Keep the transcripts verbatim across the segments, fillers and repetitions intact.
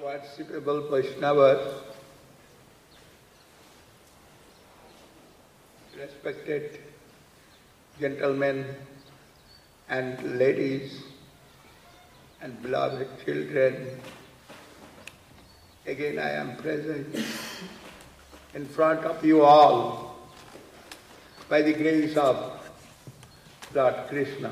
worshipable Vaishnavas, respected gentlemen and ladies and beloved children, again I am present in front of you all by the grace of Lord Krishna.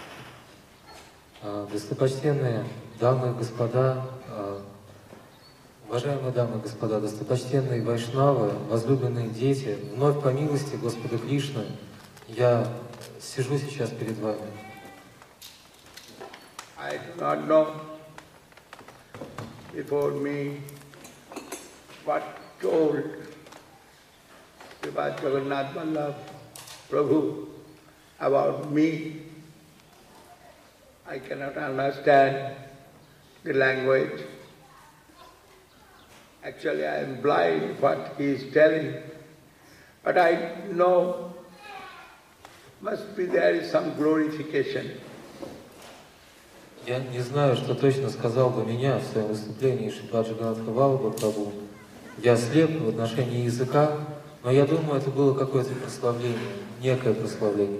Достопочтенные дамы и господа, уважаемые дамы и господа, достопочтенные вайшнавы, возлюбленные дети, вновь по милости Господа Кришны я сижу сейчас перед вами. I do not know before me what told Srimad Jagannath Vallabh Prabhu about me. I cannot understand the language. Actually, I am blind what he is telling, but I know must be there is some glorification. Я не знаю, что точно сказал бы меня в своем выступлении Шримад Джаганнатха Валлабха Прабху. Я слеп в отношении языка, но я думаю, это было какое-то прославление, некое прославление.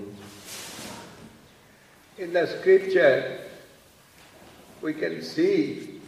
In the scripture, we can see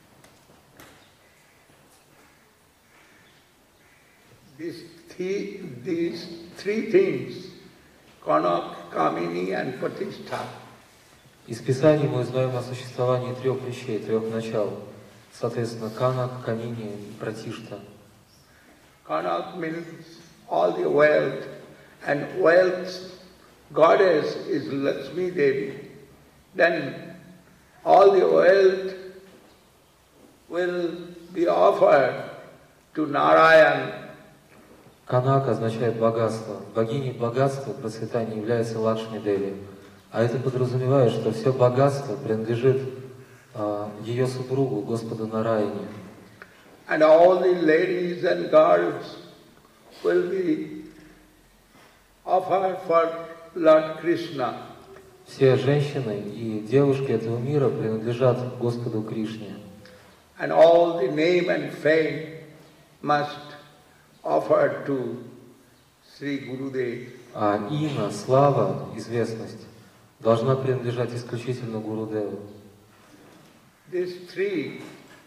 these three, these three things, Kanak, Kamini and Pratishtha. Из Писаний мы узнаем о существовании трех вещей, трех начал. Соответственно, Канак, Камини и Пратишта. Kanak means all the wealth, and wealth goddess is Lakshmi Devi. Then all the wealth will be offered to Narayan. Канак означает богатство. Богиней богатства, процветания является Лакшми Деви. А это подразумевает, что все богатство принадлежит а, ее супругу, Господу Нараяне. And all the ladies and girls will be offered for Lord Krishna. Все женщины и девушки этого мира принадлежат Господу Кришне. And all the name and fame must offer to Sri Gurudev. А имя, слава, известность должна принадлежать исключительно Гурудеву. These three,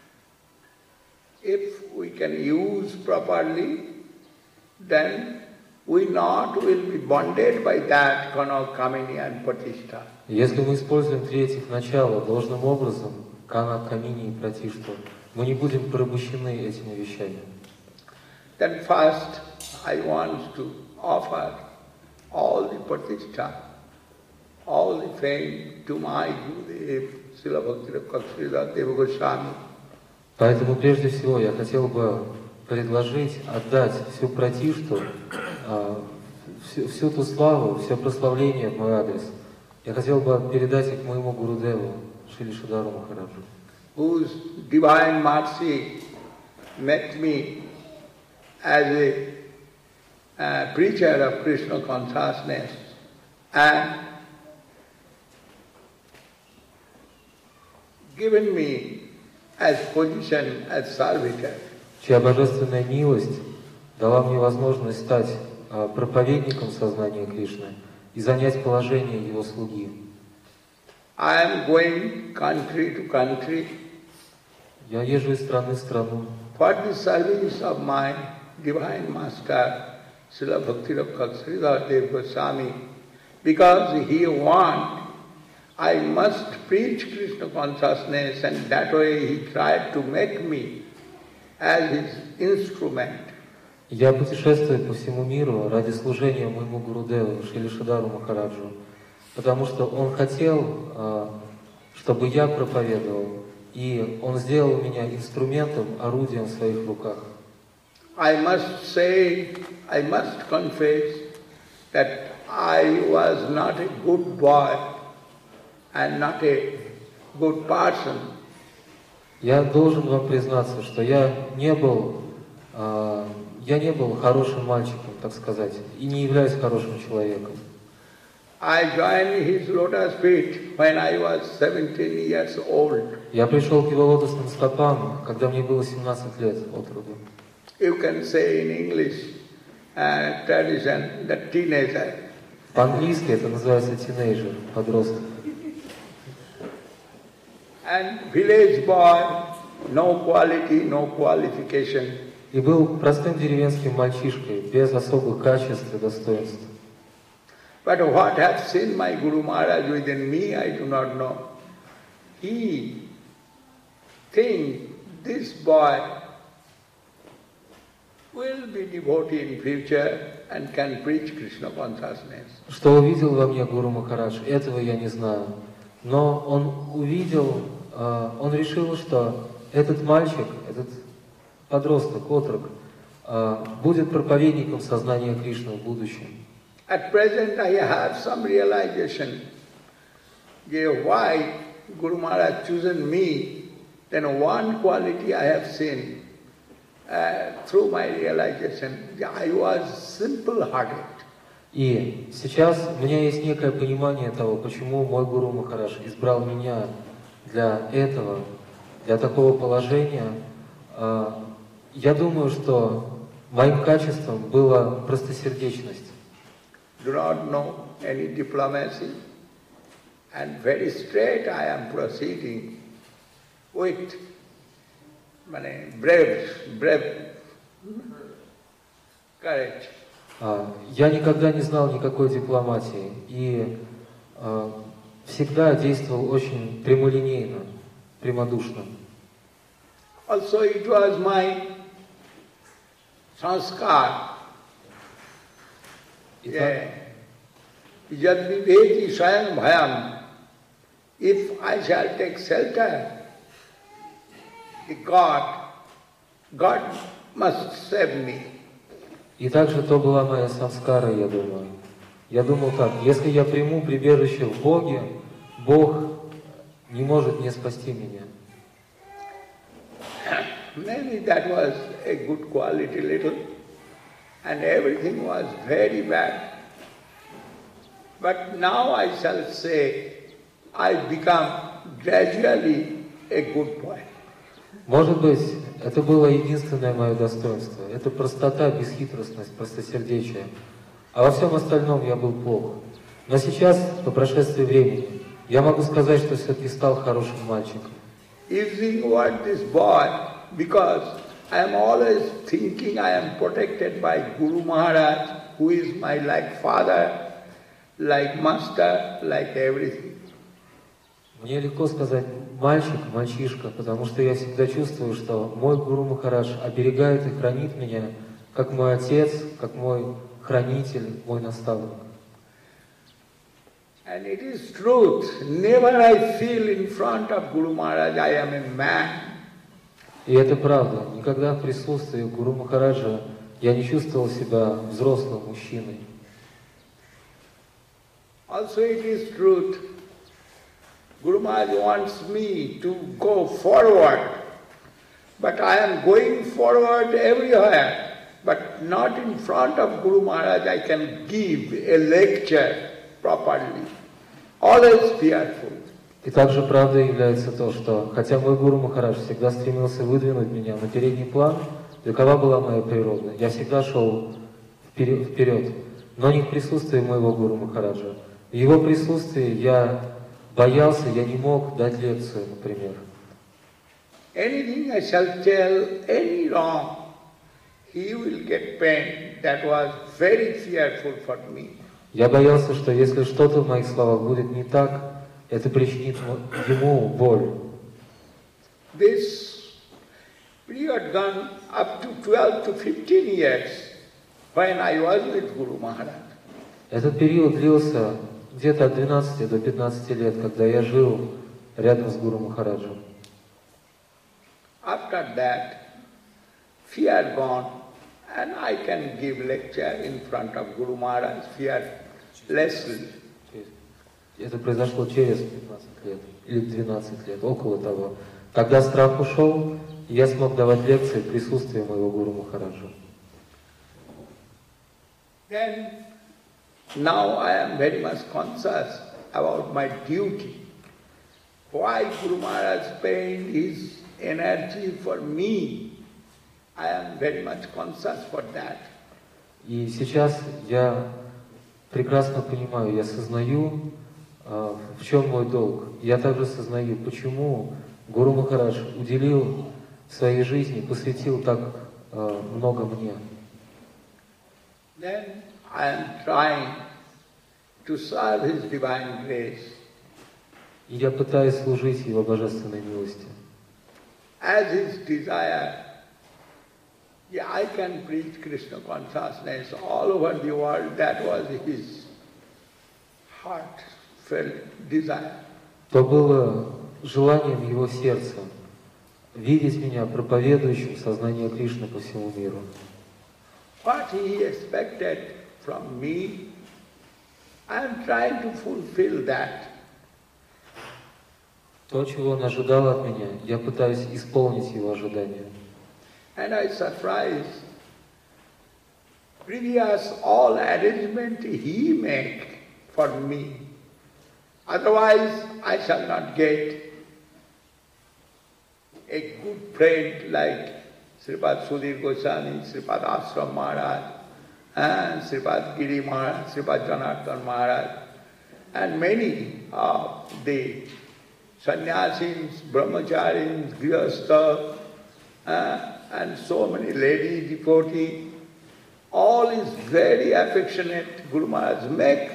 if we can use properly, then we not will be bonded by that Kanak, Kamini and Pratishtha. Если мы используем три этих начала должным образом, Канак, Камини и Пратишту, мы не будем порабощены этими вещами. Then first I want to offer all the Pratishtha, all the fame to my Gurudev, Srila Bhakti-Rakshak Sridhar Deva Goswami. Поэтому прежде всего я хотел бы предложить отдать всю Пратишту, всю, всю ту славу, все прославление в мой адрес. Я хотел бы передать их моему Гурудеву, Шрили Шридару Махараджу. Whose divine mercy met me as a uh, preacher of Krishna consciousness and given me as position as servitor. Чья божественная милость дала мне возможность стать а, проповедником сознания Кришны и занять положение его слуги. I am going country to country. Я езжу из страны в страну. For the service of my divine master, Srila Bhakti-Rakshak Sridhar Deva Goswami, because he want I must preach Krishna consciousness, and that way he tried to make me as his instrument. Я путешествую по всему миру ради служения моему Гурудеву, Шрили Шридару Махараджу, потому что он хотел, чтобы я проповедовал, и он сделал меня инструментом, орудием в своих руках. I must say, I must confess that I was not a good boy and not a good person. Я должен вам признаться, что я не был, э, я не был хорошим мальчиком, так сказать, и не являюсь хорошим человеком. I joined his lotus feet when I was seventeen years old. Я пришел к его лотосным стопам, когда мне было семнадцать лет от роду. You can say in English uh, tradition, the teenager. По-английски это называется тинейджер, подросток. And village boy, no quality, no qualification. И был простым деревенским мальчишкой, без особых качеств и достоинств. But what has seen my Guru Maharaj within me, I do not know. He thinks this boy will be devotee in future and can preach Krishna consciousness. Что увидел во мне Гуру Махарадж, этого я не знаю. Но он увидел, он решил, что этот мальчик, этот подросток, отрок, будет проповедником сознания Кришны в будущем. At present I have some realization that why Guru Maharaj chosen me, then one quality I have seen uh, through my realization, I was simple-hearted. И сейчас у меня есть некое понимание того, почему мой Гуру Махарадж избрал меня для этого, для такого положения. Я думаю, что моим качеством была простосердечность. Do not know any diplomacy, and very straight I am proceeding with mane, brave, brave courage. Я никогда не знал никакой дипломатии и э, всегда действовал очень прямолинейно, прямодушно. Also it was my sanskar. Yeah. Yad viveti swayam bhayam. If I shall take shelter, God, God must save me. И также то была моя самскара, я думаю. Я думал так, если я приму прибежище в Боге, Бог не может не спасти меня. Maybe that was a good quality little, and everything was very bad. But now I shall say, I become gradually a good boy. Может быть, это было единственное мое достоинство. Это простота, бесхитростность, простосердечие. А во всем остальном я был плох. Но сейчас, по прошествии времени, я могу сказать, что все-таки стал хорошим мальчиком. Using what this boy, because I am always thinking I am protected by Guru Maharaj, who is my like father, like master, like everything. Мне легко сказать мальчик, мальчишка, потому что я всегда чувствую, что мой Гуру Махарадж оберегает и хранит меня, как мой отец, как мой хранитель, мой наставник. And it is truth. Never I feel in front of Guru Maharaj I am a man. И это правда. Никогда в присутствии Гуру Махараджа я не чувствовал себя взрослым мужчиной. Also it is truth. Guru Maharaj wants me to go forward, but I am going forward everywhere, but not in front of Guru Maharaj I can give a lecture properly. Always fearful. И также правдой является то, что хотя мой Гуру Махарадж всегда стремился выдвинуть меня на передний план, такова была моя природа. Я всегда шел вперед, но не в присутствии моего Гуру Махараджа. В его присутствии я боялся, я не мог дать лекцию, например. Anything I shall tell any wrong, he will get pain. That was very fearful for me. Я боялся, что если что-то в моих словах будет не так, это причинит ему боль. This period gone up to twelve to fifteen years when I was with Guru Maharaj. Этот период длился где-то от двенадцати до пятнадцати лет, когда я жил рядом с Гуру Махараджем. After that, fear gone, and I can give lecture in front of Guru Maharaj fearlessly. Это произошло через пятнадцать лет или двенадцать лет, около того. Когда страх ушел, я смог давать лекции в присутствии моего Гуру Махараджа. Then now I am very much conscious about my duty. Why Guru Maharaj spent his energy for me? I am very much conscious for that. И сейчас я прекрасно понимаю, я сознаю, в чем мой долг. Я также сознаю, почему Гуру Махарадж уделил своей жизни, посвятил так много мне. Then I am trying to serve His divine grace. И я пытаюсь служить Его божественной милости. As His desire, yeah, I can preach Krishna consciousness all over the world. That was His heartfelt desire. То было желанием Его сердца видеть меня проповедующим сознание Кришны по всему миру. What He expected from me, I am trying to fulfill that. То, чего Он ожидал от меня, я пытаюсь исполнить Его ожидания. And I surprised. Previous all arrangement He make for me. Otherwise, I shall not get a good friend like Sripad Sudhir Goswami, Sripad Ashram Maharaj, and Sripad Giri Maharaj, Sripad Janardhan Maharaj, and many of the sannyasis, brahmacharis, grihastha, uh, and so many lady devotees. All is very affectionate. Guru Maharaj make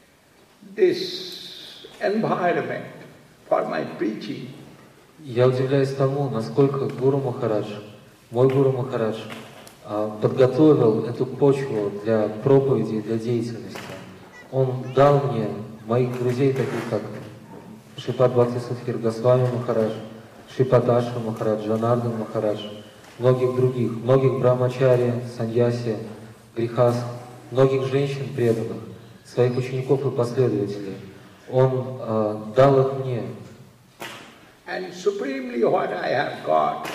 this environment for my preaching. Я удивляюсь тому, насколько Гуру Махарадж, мой Гуру Махарадж, подготовил эту почву для проповеди и для деятельности. Он дал мне моих друзей, таких как Шрипад Бхакти Садхир Госвами Махарадж, Шрипад Ашра Махарадж, Джанардан Махарадж, многих других, многих брамачари, саньяси, грихас, многих женщин преданных, своих учеников и последователей. Он э, дал их мне. And supremely what I have got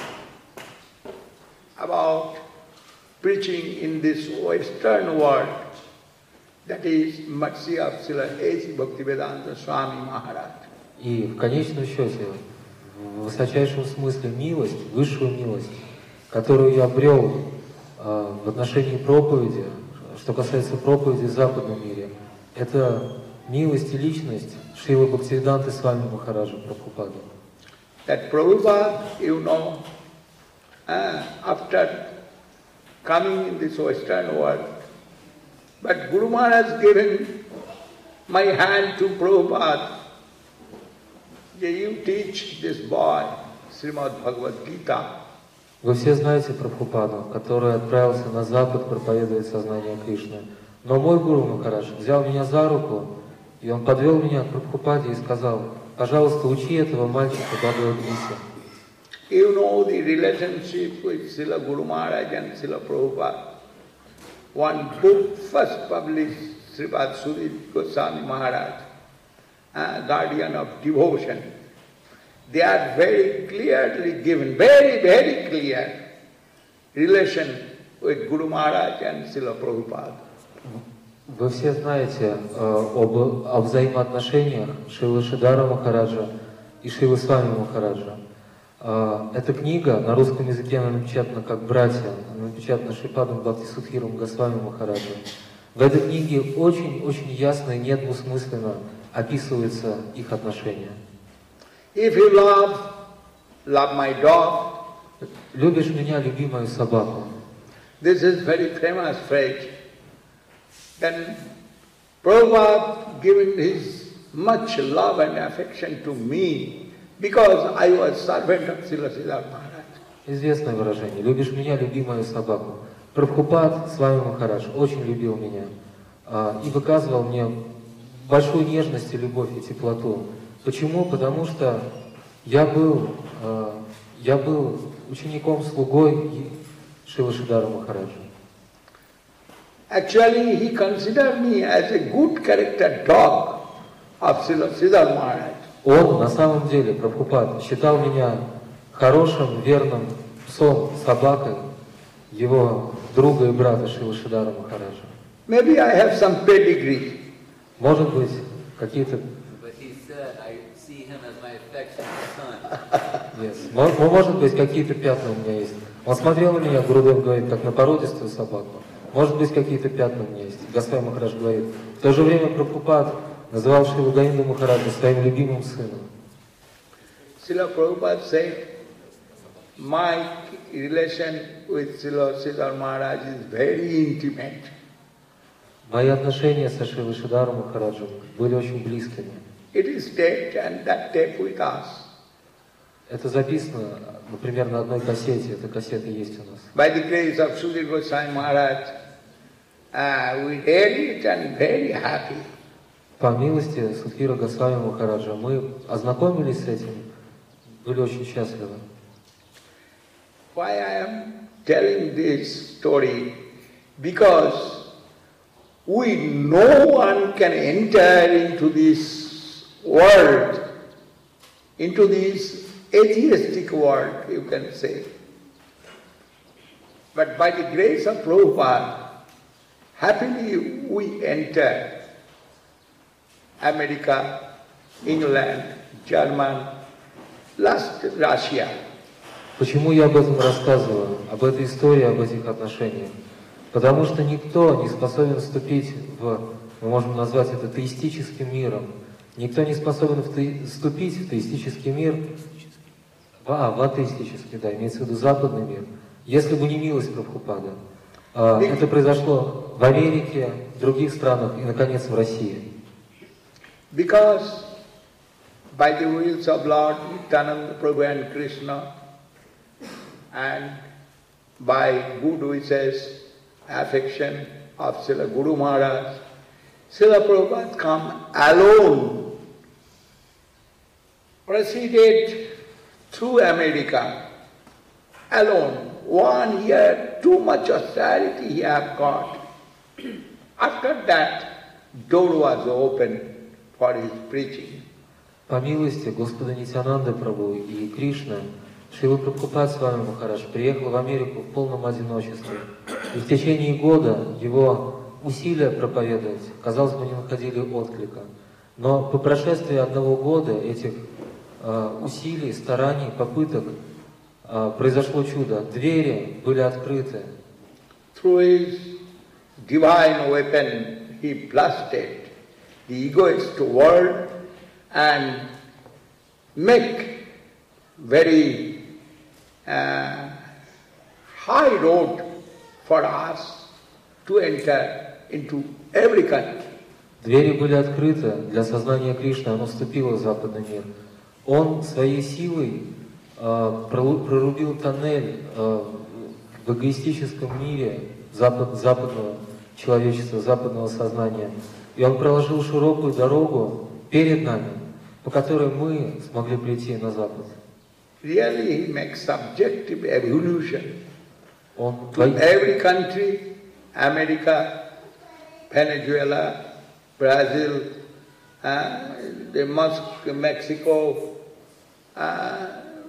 about preaching in this Western world, that is mercy of Srila A C Bhaktivedanta Swami Maharaj. И в конечном счете, в высочайшем смысле милость, высшую милость, которую я обрел э, в отношении проповеди, что касается проповеди в западном мире, это милость и личность Шрилы Бхактивиданты Свами Махараджа Прабхупады. That Prabhupada, you know, uh, after coming in this Western world, but Guru Maharaj given my hand to Prabhupada. You teach this boy Srimad Bhagavad Gita. Вы все знаете Прабхупаду, который отправился на Запад проповедовать сознание Кришны. Но мой Гуру Махарадж взял меня за руку, и он подвел меня к Прабхупаде и сказал: пожалуйста, учи этого мальчика Бхагавад-гите. You know the relationship with Srila Guru Maharaj and Srila Prabhupada. One book first published, Sripad Sudhir Goswami Maharaj, uh, guardian of devotion. They are very clearly given, very, very clear relation with Guru Maharaj and Srila Prabhupada. Вы все знаете э, об, о взаимоотношениях Шрилы Шридхара Махараджа и Шрилы Свами Махараджа. Э, эта книга на русском языке она напечатана как «Братья», она напечатана Шрипадом Бхакти Судхиром Госвами Махараджем. В этой книге очень-очень ясно и недвусмысленно описываются их отношения. If you love, love my dog. Любишь меня, люби мою собаку. This is very famous phrase. Then Prabhupada giving his much love and affection to me because I was servant of Srila Siddhartha Maharaj. Известное выражение. Любишь меня, люби мою собаку. Прабхупад, Свами Махарадж, очень любил меня а, и выказывал мне большую нежность и любовь и теплоту. Почему? Потому что я был, а, я был учеником, слугой Шрилы Шридхара Махараджа. Actually, he considered me as a good character dog of Srila Siddhartha Maharaj. Он, на самом деле, Прабхупад, считал меня хорошим, верным псом, собакой его друга и брата Шрилы Шридхара Махараджа. Maybe I have some pedigree. Может быть, какие-то... But he said, I see him as my affectionate son. Yes. Мо- Может быть, какие-то пятна у меня есть. Он смотрел на меня, Гурудев говорит, как на породистую собаку. Может быть, какие-то пятна у меня есть. Госвами Махарадж говорит. В то же время Прабхупад называл Шрилу Гаинду Махараджа своим любимым сыном. Srila Prabhupada said, my relation with Srila Sridhar Maharaj is very intimate. Мои отношения со Шрилой Шридаром Махараджем были очень близкими. It is taped and that tape with us. Это записано, например, на одной кассете. Эта кассета есть у нас. By the grace of Sudhir Goswami Maharaj, uh, we read it and very happy. По милости Судхира Госвами Махараджа мы ознакомились с этим, были очень счастливы. Why I am telling this story? Because we, no one can enter into this world, into this atheistic world, you can say. But by the grace of Prabhupada, happily we enter America, England, Germany, last Russia. Почему я об этом рассказываю, об этой истории, об этих отношениях? Потому что никто не способен вступить в, мы можем назвать это теистическим миром, никто не способен вступить в теистический мир, в, а, в атеистический, да, имеется в виду западный мир, если бы не милость Прабхупады. А, это произошло в Америке, в других странах и, наконец, в России. Because by the wills of Lord Nityananda Prabhu and Krishna, and by good wishes, affection of Srila Guru Maharaj, Srila Prabhupada come alone, proceeded through America, alone. One year, too much austerity he have got. After that, door was open for his preaching. По милости Господа Нитьянанды Прабху и Кришны, Шрила Прабхупад с вами Махарадж приехал в Америку в полном одиночестве. И в течение года его усилия проповедовать, казалось бы, не находили отклика. Но по прошествии одного года этих э, усилий, стараний, попыток э, произошло чудо. Двери были открыты. Through his divine weapon, he blasted the egoist world and make very uh, high road for us to enter into every country. Двери были открыты для сознания Кришны, оно вступило в западный мир. Он своей силой э, прорубил тоннель э, в эгоистическом мире запад, западного человечества, западного сознания. И он проложил широкую дорогу перед нами, по которой мы смогли прийти на Запад. Really, he makes subjective evolution. Он to every country, America, Venezuela, Brazil, uh, the Moscow, Mexico, uh,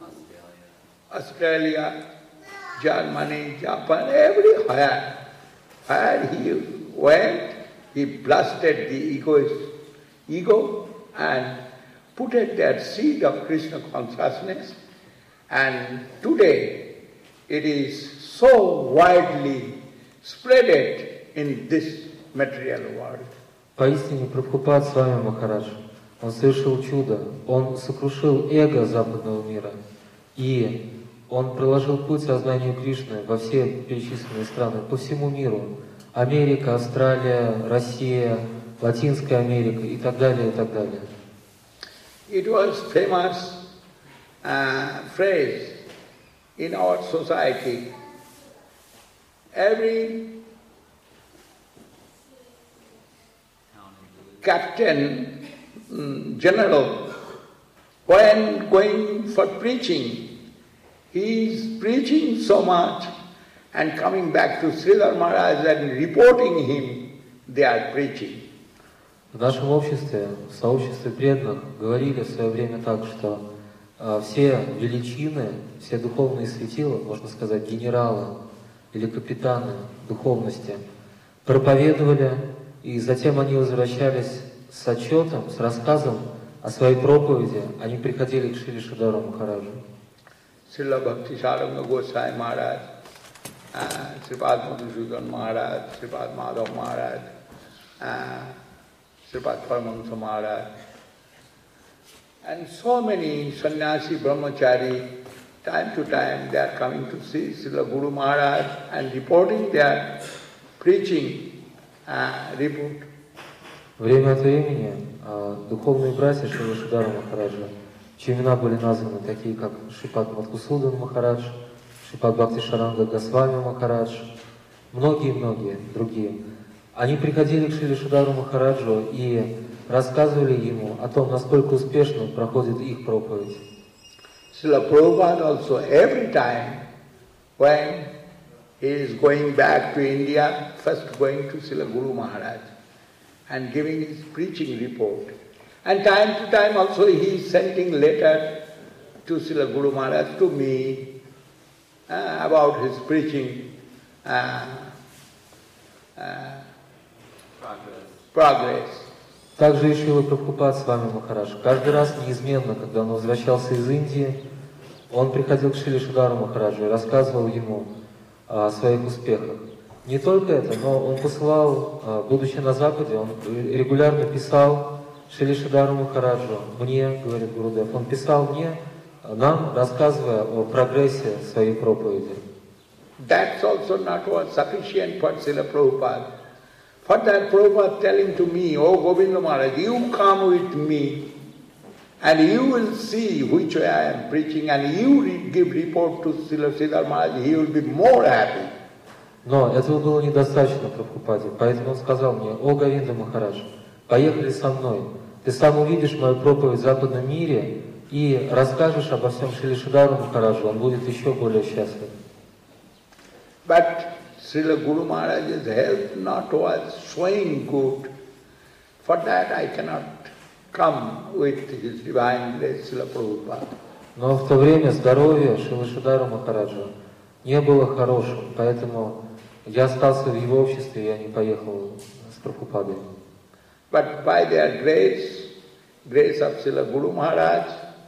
Australia, Germany, Japan, everywhere. Where he went, he blasted the egoist, ego and put it that seed of Krishna consciousness, and today it is so widely spreaded in this material world. Поистине Прабхупад с вами Махарадж, он совершил чудо, он сокрушил эго западного мира, и он проложил путь сознанию Кришны во все перечисленные страны, по всему миру. Америка, Австралия, Россия, Латинская Америка и так далее, и так далее. It was famous uh, phrase in our society. Every captain, um, general, when going for preaching, he is preaching so much and coming back to Sridhar Maharaj and reporting him, they are preaching. В нашем обществе, в сообществе преданных, говорили в свое время так, что э, все величины, все духовные светила, можно сказать, генералы или капитаны духовности, проповедовали, и затем они возвращались с отчетом, с рассказом о своей проповеди. Они приходили к Шриле Шридару Махараджу. Srila Bhakti Saranga Gosai Maharaj, uh, Sripad Madhusudan Maharaj, Sripad Madhav Maharaj, uh, Sripad Paramahansa Maharaj, and so many sannyasi brahmachari, time to time they are coming to see Srila Guru Maharaj and reporting their preaching uh, report. Время от времени э, духовные братья Шрила Шридара Махараджа, чьи имена были названы, такие как Шрипад Мадхусудан Махарадж, Шрипад Бхакти Шаранга Госвами Махарадж, многие-многие другие, они приходили к Шриле Шридару Махараджу и рассказывали ему о том, насколько успешно проходит их проповедь. Srila Prabhupada also, every time when he is going back to India, first going to Srila Guru Maharaj and giving his preaching report. And time to time also he is sending letter to Srila Guru Maharaj, to me, uh, about his preaching uh, uh, Progress. progress. Также и Шрила Прабхупад с вами Махарадж. Каждый раз неизменно, когда он возвращался из Индии, он приходил к Шриле Шридару Махараджу и рассказывал ему о своих успехах. Не только это, но он посылал, будучи на Западе, он регулярно писал Шриле Шридару Махараджу, мне, говорит Гурудев, он писал мне, нам, рассказывая о прогрессе своей проповеди. That's also not was sufficient for Srila Prabhupada. For that Prabhupada telling to me, oh Govinda Maharaj, you come with me and you will see which way I am preaching and you re- give report to Srila Sridhar Maharaj, he will be more happy. Но этого было недостаточно Прабхупаде, поэтому он сказал мне, о Говинда Махарадж, поехали со мной, ты сам увидишь мою проповедь в западном мире и расскажешь обо всем Шриле Шридару Махараджу, он будет еще более счастлив. But Srila Guru Maharaj's health not was showing good. For that I cannot come with his divine grace, Srila Prabhupada. Но в то время здоровье Шрилы Шридара Махараджа не было хорошим, поэтому я остался в его обществе, я не поехал с Прабхупадой. But by their grace, grace of Srila Guru Maharaj,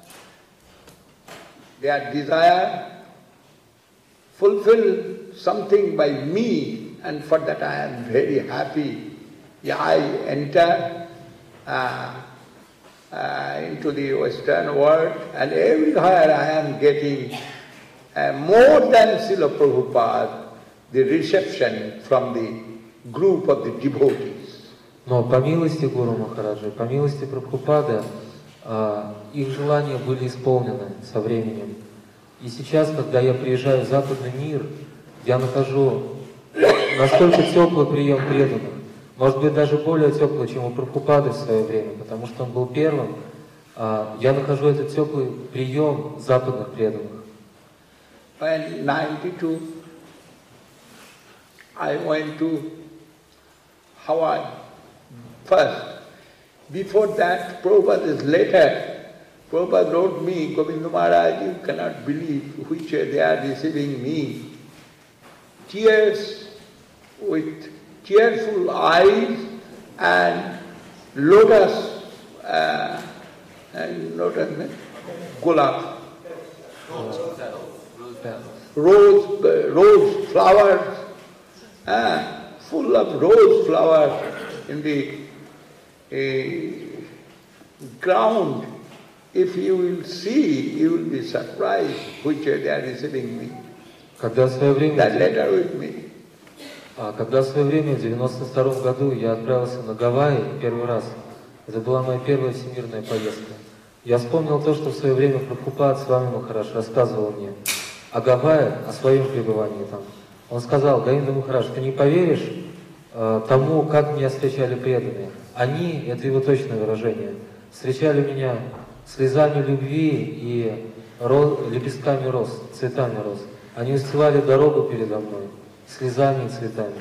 their desire fulfill something by me, and for that I am very happy. Yeah, I enter uh, uh, into the Western world, and everywhere I am getting uh, more than Srila Prabhupada, the reception from the group of the devotees. Но по милости Гуру Махараджа, по милости Прабхупады, их желания были исполнены со временем. И сейчас, когда я приезжаю в западный мир, я нахожу настолько теплый прием преданных, может быть даже более теплый, чем у Прабхупады в свое время, потому что он был первым. Я нахожу этот теплый прием западных преданных. In ninety-two, I went to Hawaii first. Before that, Prabhupada's letter, Prabhupada wrote me, Govinda Maharaj, you cannot believe which they are receiving me. Tears with tearful eyes and lotus, uh, and lotus, gulab, rose, uh, rose flowers, uh, full of rose flowers in the uh, ground. If you will see, you will be surprised which way they are receiving me. Когда в свое время, That letter with me. когда в свое время, в девяносто втором году, я отправился на Гавайи первый раз, это была моя первая всемирная поездка, я вспомнил то, что в свое время Прабхупад с вами Махарадж рассказывал мне о Гавайях, о своем пребывании там. Он сказал, Говинда Махарадж, ты не поверишь э, тому, как меня встречали преданные. Они, это его точное выражение, встречали меня слезами любви и роз, лепестками роз, цветами роз. Они устилали дорогу передо мной слезами и цветами.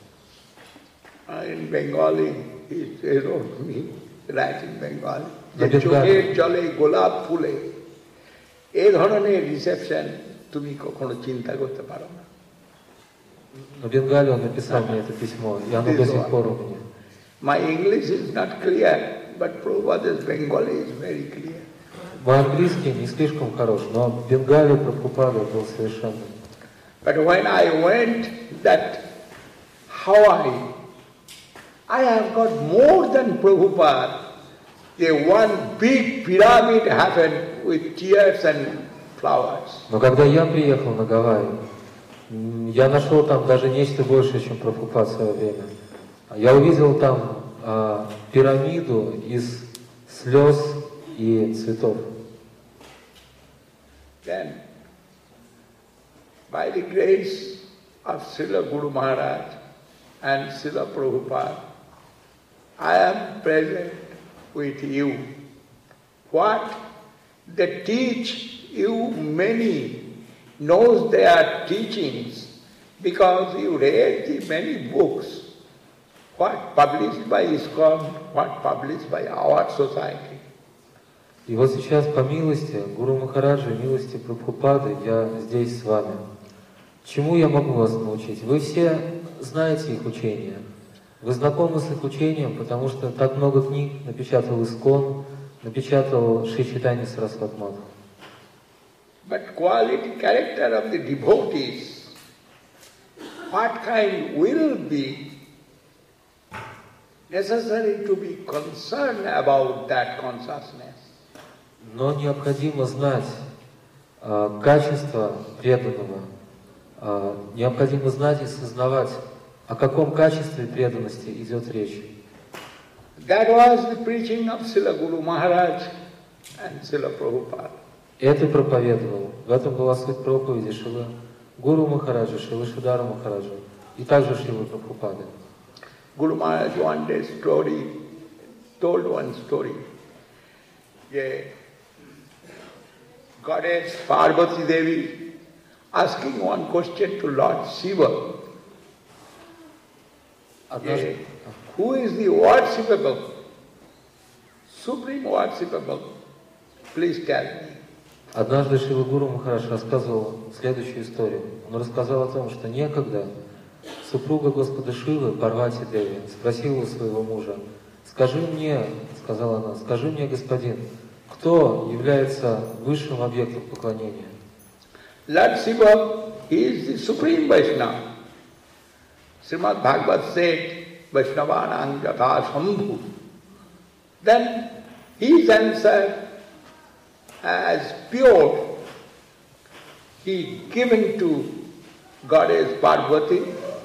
In Bengali, he wrote me, right in Bengali, যে চোখের জলে গোলাপ ফুলে, এই ধরনের reception তুমি কখনো চিন্তা করতে পারো না। На Бенгале он написал мне это письмо, и оно до сих пор у меня. My English is not clear, but Prabhupada's Bengali is very clear. Мой английский не слишком хорош, но в Бенгале Прабхупада был совершенно. But when I went, that how I, I have got more than Prabhupada. The one big pyramid happened with tears and flowers. Но когда я приехал на Гавайи, я нашел там даже нечто большее, чем Прабхупад в свое время. Я увидел там а, пирамиду из слез и цветов. Then, by the grace of Srila Guru Maharaj and Srila Prabhupada, I am present with you. What they teach you many knows their teachings because you read the many books, what published by ISKCON, what published by our society. И вот сейчас по милости Гуру Махараджа, милости Прабхупады, я здесь с вами. Чему я могу вас научить? Вы все знаете их учения. Вы знакомы с их учением, потому что так много книг напечатал ISKCON, напечатал Шри Чайтанья Сарасвати Мадху. But quality, character of the devotees, what kind will be necessary to be concerned about that consciousness. Но необходимо знать э, качество преданного, э, необходимо знать и сознавать, о каком качестве преданности идет речь. That was the preaching of Srila Guru Maharaj and Srila Prabhupada. Это проповедовал. В этом была суть проповеди Шрила Гуру Махараджа, Шрила Шридхара Махараджа и также Шрила Прабхупады. Guru Maharaj one day story, told one story. Yeah. Goddess Parvati Devi asking one question to Lord Shiva. Yeah. Who is the worshipable, supreme worshipable? Please tell me. Однажды Шрила Гуру Махарадж рассказывал следующую историю. Он рассказал о том, что некогда супруга Господа Шивы, Парвати Деви, спросила у своего мужа: «Скажи мне, — сказала она, — скажи мне, господин, кто является высшим объектом поклонения?» Lord Shiva, he is the supreme Vaishnava. Srimad Bhagavad said, Vaishnavanang yatha sambhu. Then his answer as pure, he given to Goddess Parvati,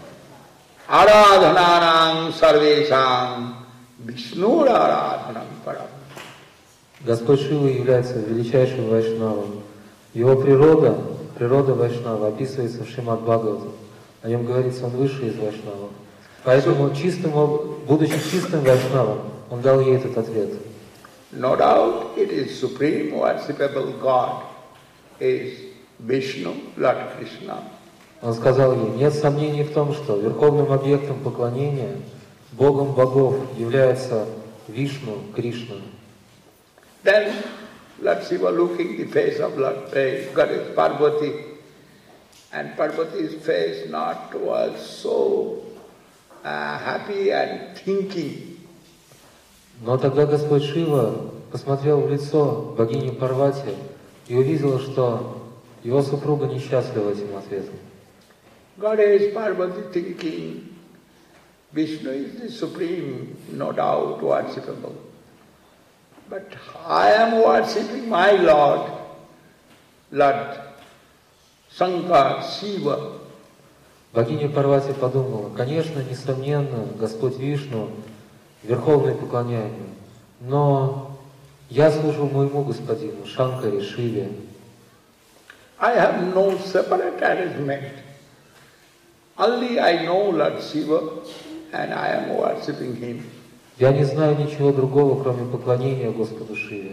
Aradhananang sarvesang Vishnu aradhanam param. Господь Шива является величайшим вайшнавом. Его природа, природа вайшнава описывается в Шримад Бхагаватам. О нем говорится, он высший из вайшнавов. Поэтому, чистым, будучи чистым вайшнавом, он дал ей этот ответ. No doubt it is supreme worshipable God is Vishnu, Lord Krishna. Он сказал ей: нет сомнений в том, что верховным объектом поклонения, Богом богов, является Вишну, Кришна. Then Lord Shiva looking the face of Lord uh, Goddess Parvati, and Parvati's face not was so uh, happy and thinking. Но тогда Господь Шива посмотрел в лицо богини Парвати и увидел, что его супруга несчастлива этим ответом. Goddess Parvati thinking, Vishnu is the supreme, no doubt worshipable. But I am worshipping my Lord, Lord Shankar, Shiva. Богиня Парвати подумала: конечно, несомненно, Господь Вишну верховный поклоняемый, но я служу моему господину, Шанкаре, Шиве. I have no separate arrangement. Only I know Lord Shiva and I am worshipping him. Я не знаю ничего другого, кроме поклонения Господу Шиве.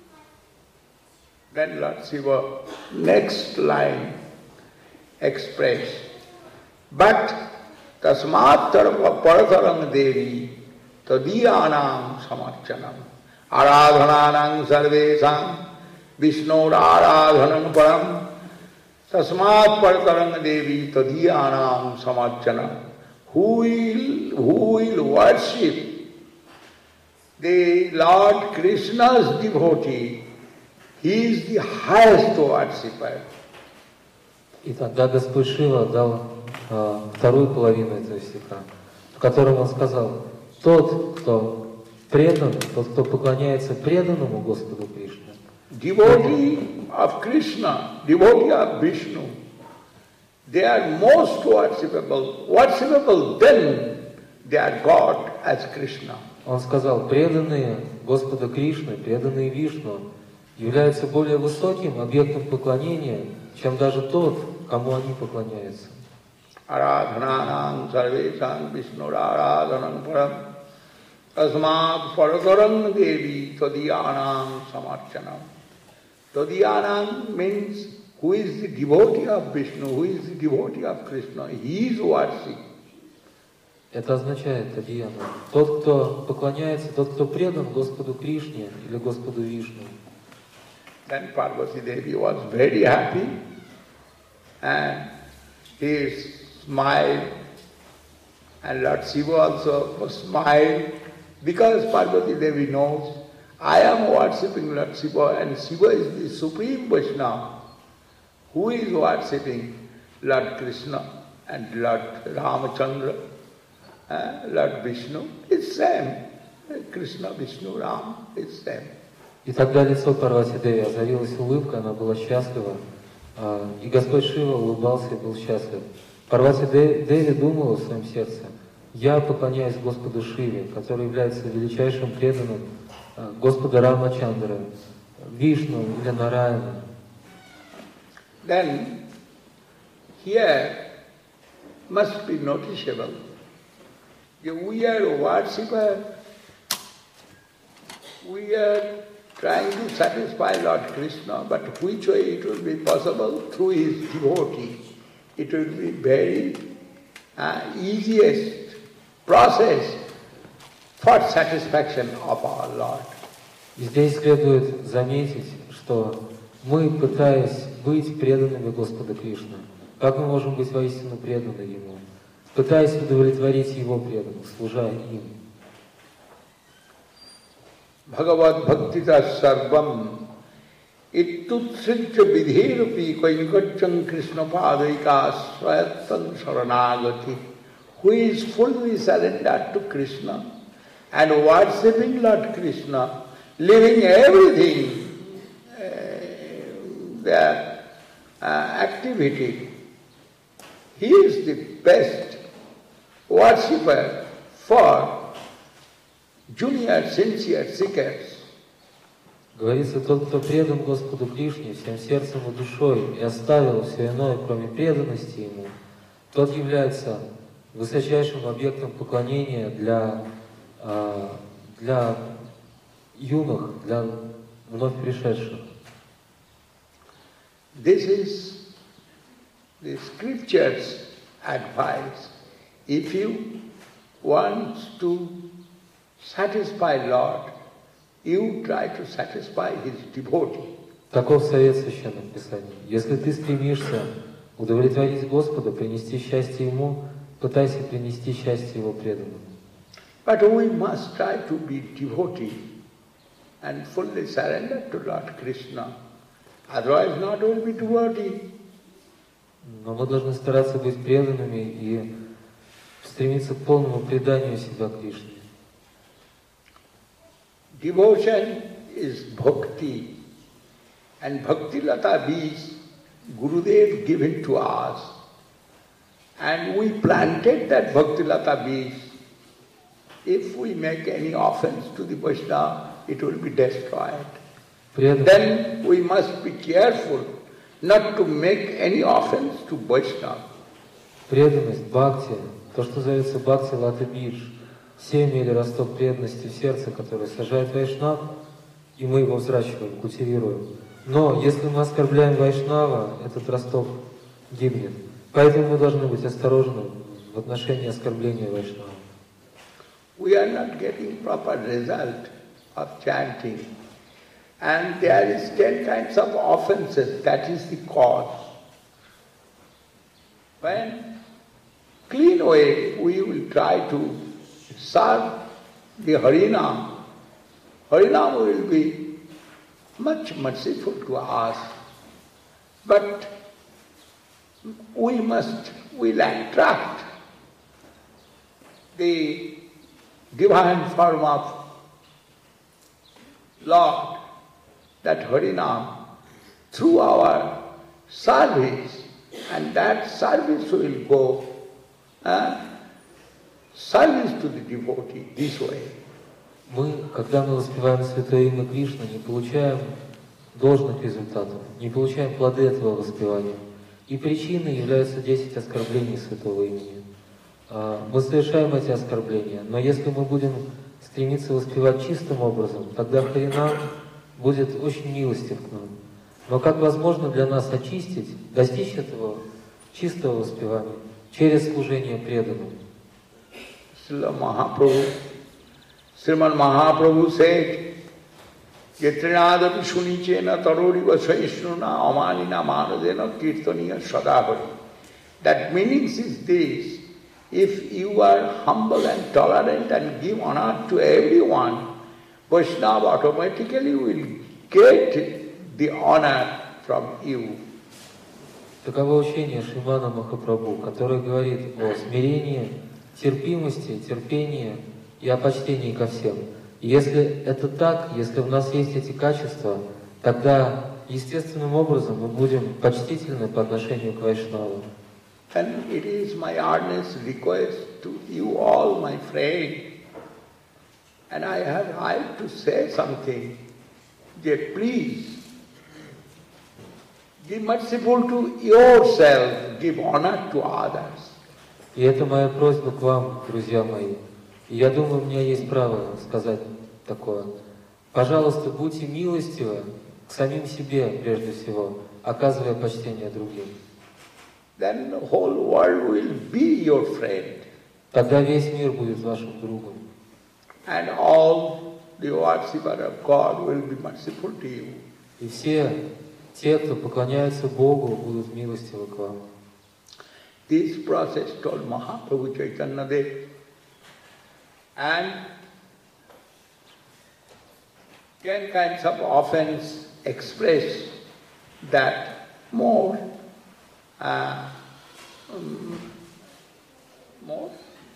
Then Lord Shiva, next line express, but tasmat paratharang devi tadiyanam samarchanam aradhananam sarvesam Vishnu aradhanam param Tasmat Parataranga Devi Tadiyanam Samachana. Who will, who will worship the Lord Krishna's devotee, he is the highest worshipper. И тогда Господь Шива дал а, вторую половину этого стиха, в котором он сказал: тот, кто предан, тот, кто поклоняется преданному Господу Кришне. Devotee of Krishna, devotee of Vishnu, they are most worshipable, worshipable then they are God as Krishna. Он сказал: преданные Господа Кришны, преданные Вишну являются более высоким объектом поклонения, чем даже тот, кому они поклоняются. Aradhananam sarvesam Vishnu aradhanam param tasmat paratarang devi tadiyanam samarchanam. Tadiyanam means who is the devotee of Vishnu, who is the devotee of Krishna, he is worship. Это означает Тадьяна. Тот, кто поклоняется, тот, кто предан Господу Кришне или Господу Вишну. Then Parvati Devi was very happy and he smiled, and Lord Shiva also smiled, because Parvati Devi knows I am worshipping Lord Shiva and Shiva is the supreme Vaishnava. Who is worshipping Lord Krishna and Lord Ramachandra, uh, Lord Vishnu? It's same. Krishna, Vishnu, Ram is same. И тогда лицо Парвати Деви озарилась улыбка, она была счастлива, и Господь Шива улыбался и был счастлив. Парвати Деви думала в своем сердце: я поклоняюсь Господу Шиве, который является величайшим преданным Господа Рамачандры, Вишну или Нараяна. Then here must be noticeable that we are a worshipper, we are trying to satisfy Lord Krishna, but which way it will be possible? Through his devotee. It will be very uh, easiest process for satisfaction of our Lord. И здесь следует заметить, что мы, пытаясь быть преданными Господу Кришне, как мы можем быть воистину преданы Ему, пытаясь удовлетворить Его преданных, служа им. Bhagavad Bhaktita Sarvam Ittutsidya Vidhirupi Kaingachang Krishna Padaika Swayatan Saranagati, who is fully surrendered to Krishna and worshipping Lord Krishna, leaving everything, uh, their uh, activity. He is the best worshipper for junior, sincere seekers. Говорится, тот, кто предан Господу Кришне всем сердцем и душой и оставил все иное, кроме преданности Ему, тот является высочайшим объектом поклонения для, для юных, для вновь пришедших. This is the scripture's advice. If you want to satisfy Lord, you try to satisfy his devotee. Таков совет Священного Писания. Если ты стремишься удовлетворить Господа, принести счастье Ему, пытайся принести счастье Его преданным. But we must try to be devotee and fully surrender to Lord Krishna. Otherwise not will be devotee. Но мы должны стараться быть преданными и стремиться к полному преданию себя Кришне. Devotion is bhakti, and bhakti lata bees Gurudev given to us, and we planted that bhakti lata bees. If we make any offense to the Vaishnava, it will be destroyed. Then we must be careful not to make any offense to Vaishnava. Преданность, бхакти, то, что зовется бхакти лата бидж, семя или росток преданности в сердце, который сажает вайшнав, и мы его взращиваем, культивируем. Но если мы оскорбляем вайшнава, этот росток гибнет. Поэтому мы должны быть осторожны в отношении оскорбления вайшнава. We are not getting proper result of chanting. And there is ten kinds of offenses, that is the cause. when clean way we will try to serve the Harinam, Harinam will be much merciful to us. But we must, will attract the divine form of Lord, that Harinam, through our service, and that service will go, uh, service to the devotee this way. Мы, когда мы воспеваем Святое Имя Кришны, не получаем должных результатов, не получаем плоды этого воспевания. И причиной являются десять оскорблений Святого Имени. Мы совершаем эти оскорбления, но если мы будем стремиться воспевать чистым образом, тогда Харинам будет очень милостив к нам. Но как возможно для нас очистить, достичь этого чистого воспевания через служение преданным? Sriman Mahaprabhu said, Yatrinadapi Shunichena Taroriva Saishnuna Amanina Manadena Kirtaniya Sadahari. That means is this: if you are humble and tolerant and give honor to everyone, Vaishnava automatically will get the honor from you. Таково учение Шримана Махапрабху, которое говорит о смирении, терпимости, терпении и о почтении ко всем. И если это так, если у нас есть эти качества, тогда естественным образом мы будем почтительны по отношению к Вайшнавам. And it is my earnest request to you all, my friend, and I have right to say something, that please be merciful to yourself, give honor to others. И это моя просьба к вам, друзья мои. И я думаю, у меня есть право сказать такое. Пожалуйста, будьте милостивы к самим себе, прежде всего, оказывая почтение другим. Then the whole world will be your friend. Тогда весь мир будет вашим другом. And all the worshippers of God will be merciful to you. И все те, кто поклоняется Богу, будут милостивы к вам. This process told Mahaprabhu Chaitanya Dev. And ten kinds of offense express that more, uh, um, more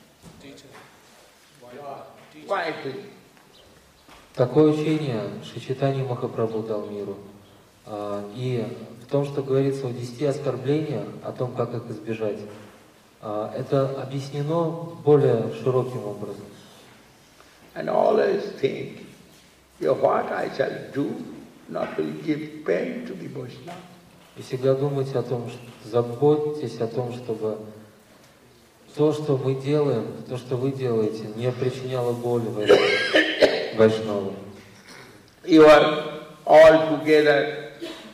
quietly. Такое учение Шри Чайтанья Махапрабху дал миру. И в том, что говорится о десяти оскорблениях, о том, как их избежать, это объяснено более широким образом. And always think, what I shall do not will give pain to the Vaishnava. И всегда думайте о том, что заботьтесь о том, чтобы то, что мы делаем, то, что вы делаете, не причиняло боли Вайшнавам. You are all together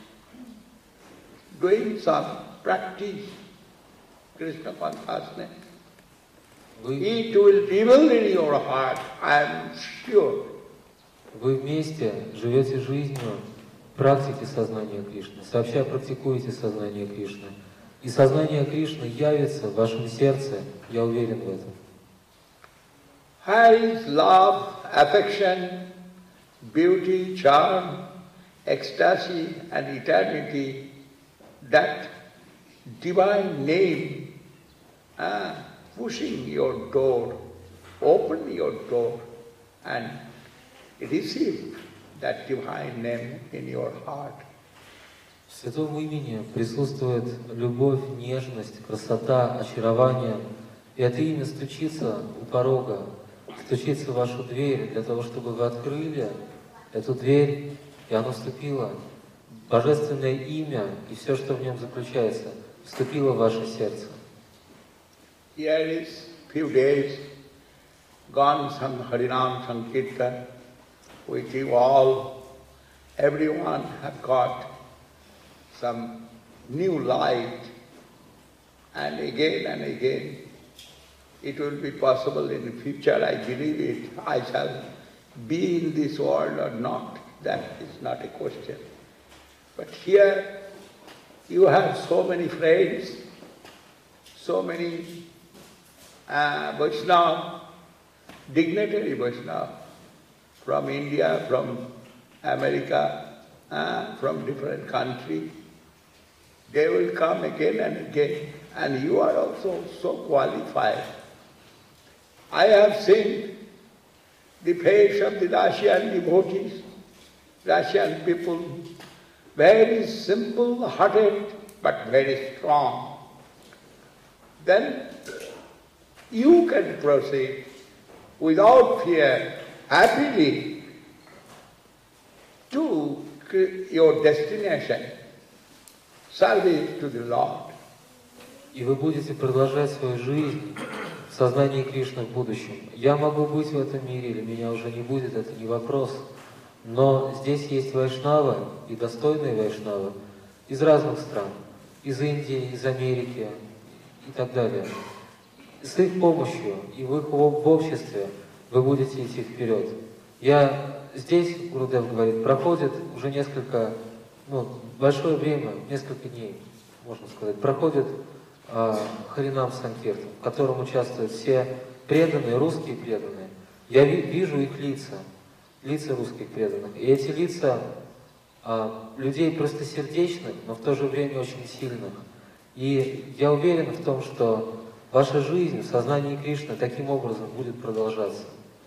doing some practice, Krishna consciousness. It will reveal in your heart, I am sure. Вы вместе живете жизнью практики сознания Кришны, сообща практикуете сознание Кришны. И сознание Кришны явится в вашем сердце, я уверен в этом. Where is love, affection, beauty, charm, ecstasy and eternity, that divine name, uh, pushing your door, open your door and receive that divine name in your heart. В Святом Имени присутствует любовь, нежность, красота, очарование. И это имя стучится у порога, стучится в вашу дверь для того, чтобы вы открыли эту дверь, и оно вступило. Божественное имя и все, что в нем заключается, вступило в ваше сердце. Here is few days gone some Harinam Sankirtan, which you all, everyone have got some new light, and again and again it will be possible in the future, I believe it, I shall be in this world or not, that is not a question. But here you have so many friends, so many uh, Vaishnava, dignitary Vaishnava, from India, from America, uh, from different countries. They will come again and again, and you are also so qualified. I have seen the face of the Russian devotees, Russian people, very simple-hearted but very strong. Then you can proceed without fear, happily, to your destination, service to the Lord. И вы будете продолжать свою жизнь в сознании Кришны в будущем. Я могу быть в этом мире, или меня уже не будет, это не вопрос. Но здесь есть вайшнавы, и достойные вайшнавы, из разных стран. Из Индии, из Америки и так далее. С их помощью и в их в обществе вы будете идти вперед. Я здесь, Гурудев говорит, проходит уже несколько, ну, большое время, несколько дней, можно сказать, проходит э, Харинам Санкиртан, в котором участвуют все преданные, русские преданные. Я ви вижу их лица, лица русских преданных. И эти лица э, людей простосердечных, но в то же время очень сильных. И я уверен в том, что ваша жизнь в сознании Кришны таким образом будет продолжаться.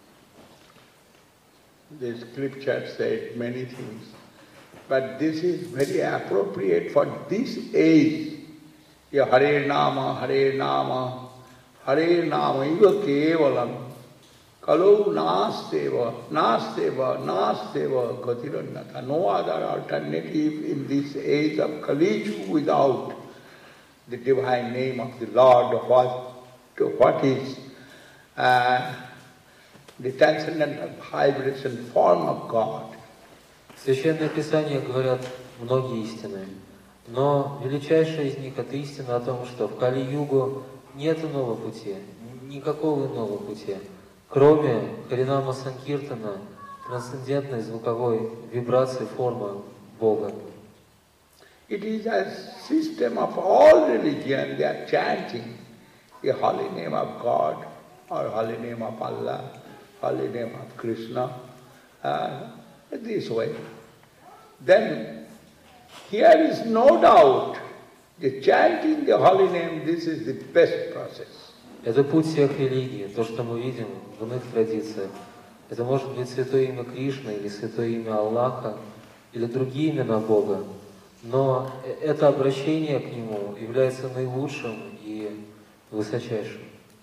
The scripture said many things, but this is very appropriate for this age. Ya Hare Nama, Hare Nama, Hare Nama, Iva Kevalam, Kalau Nasteva, Nasteva, Nasteva, Gatirannata. No other alternative in this age of Kali Yuga without the divine name of the Lord, of what, to what is uh, the transcendental vibration form of God. Священное Писание говорят многие истины, но величайшая из них — это истина о том, что в Кали-югу нет иного пути, никакого иного пути, кроме Харинама Санкиртана, трансцендентной звуковой вибрации формы Бога. It is a system of all religion. They are chanting the holy name of God or holy name of Allah, holy name of Krishna, uh, this way. Then here is no doubt, the chanting the holy name, this is the best process. Это путь всех религий, то, что мы видим в иных традициях. Это может быть святое имя Кришны, или святое имя Аллаха, или другие имена Бога. Но это обращение к Нему является наилучшим и высочайшим.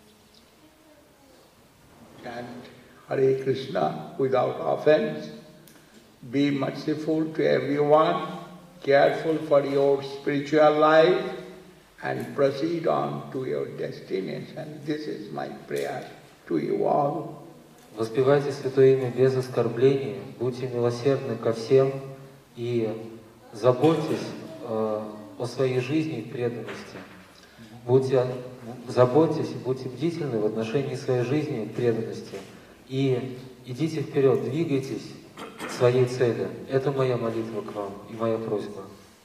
And Hare Krishna without offense, be merciful to everyone, careful for your spiritual life, and proceed on to your destination. This is my prayer to you all. Воспевайте святое имя без оскорбления, будьте милосердны ко всем и заботьтесь э, о своей жизни и преданности. Будьте, заботьтесь и будьте бдительны в отношении своей жизни и преданности. И идите вперед, двигайтесь к своей цели. Это моя молитва к вам и моя просьба.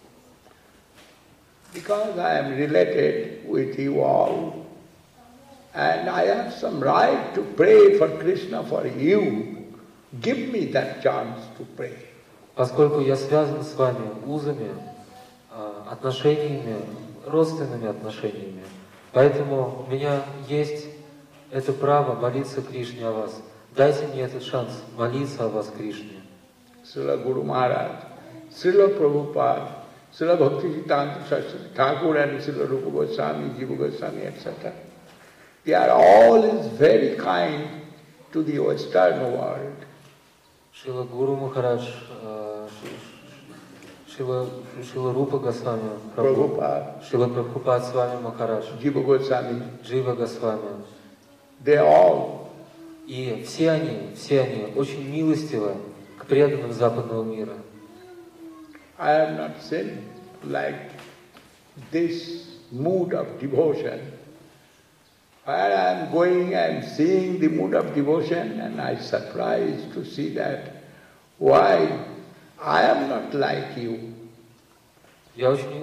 Because I am related with you all, and I have some right to pray for Krishna for you, give me that chance to pray. Поскольку я связан с вами узами, отношениями, родственными отношениями, поэтому у меня есть это право молиться Кришне о вас. Дайте мне этот шанс молиться о вас Кришне. Srila Guru Maharaj, Srila Prabhupada, Srila Bhaktisiddhanta Saraswati Thakur and Srila Rupa Goswami, Jiva Goswami, et cetera. They are all very kind to the Western world. Шрила Гуру Махарадж, Шрила, Шрила Рупа Госвами, Prabhupada, Шрила Прабхупад с вами Махарадж, Jiva Goswami, Джива Госвами. they all. И все они, все они очень милостивы к преданным западного мира. I have not seen like this mood of devotion. Where I am going, I am seeing the mood of devotion, and I am surprised to see that. Why? I am not like you. Я очень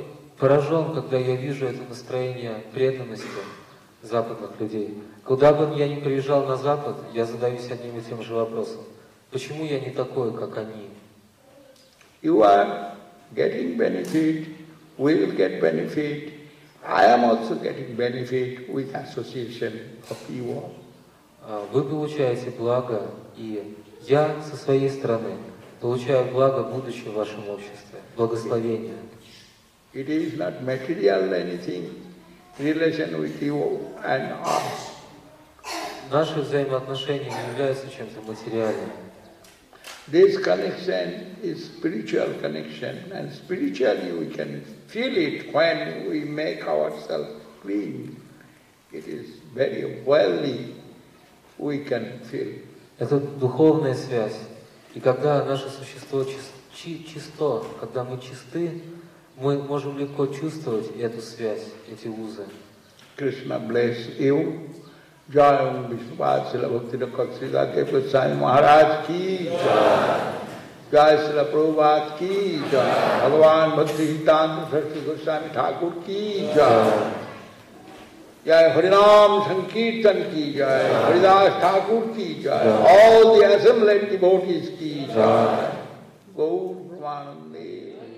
поражен, когда я вижу это настроение преданности западных людей. Куда бы я ни приезжал на Запад, я задаюсь одним и тем же вопросом. Почему я не такой, как они? You are getting benefit, we will get benefit. I am also getting benefit with association of you all. Вы получаете благо, и я со своей стороны получаю благо, будучи в вашем обществе. Благословение. It is not material anything, relation with you and us. Наши взаимоотношения не являются чем-то материальным. This connection is spiritual connection, and spiritually we can feel it when we make ourselves clean. It is very wellly we can feel. Это духовная связь. И когда наше существо чи- чисто, когда мы чисты, мы можем легко чувствовать эту связь, эти узы. Krishna bless you. Jai Vishwavad Srila Bhakti-Rakshak Srila Dev Goswami Maharaj ki Jai. Jai Srila Prabhupada ki Jai. Bhagavan Bhakti Siddhanta Saraswati Goswami Thakur ki Jai. Jai Harinam Sankirtan ki Jai. Haridas Thakur ki Jai. All the assembled devotees ki Jai. Gaur Brahmanande.